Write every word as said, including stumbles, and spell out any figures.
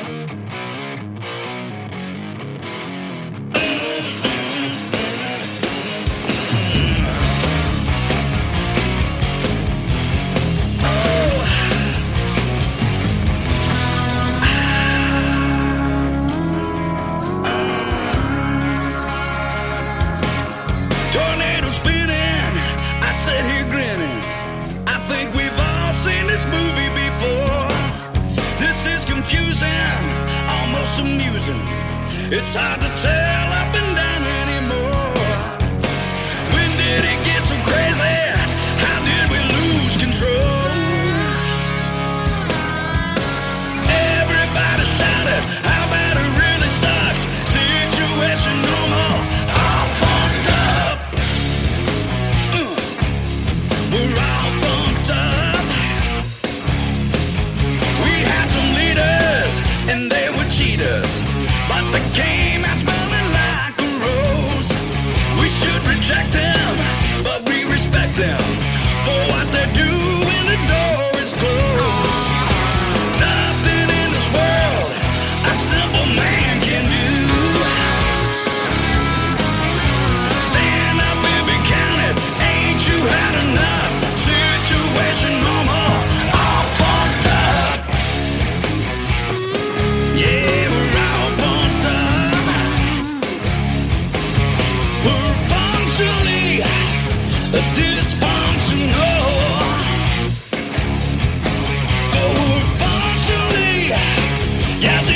Tornadoes spinning, I sit here grinning. I think we've all seen this movie before. This is confusing, almost amusing. It's hard to tell up and down anymore. When did it get so crazy? How did we lose control? Everybody shouted, how bad it really sucks. Situation normal, all fucked up. Uh, we're all fucked up. We had some leaders, and they were cheaters. But they came out smelling like a rose. We should reject them, but we respect them for what they do when the door is closed. Nothing in this world a simple man can do. Stand up and be counted. Ain't you had enough? Situation normal, all fucked up. Yeah, we're all fucked up. We're functionally dysfunctional. Oh, we're functionally, yeah.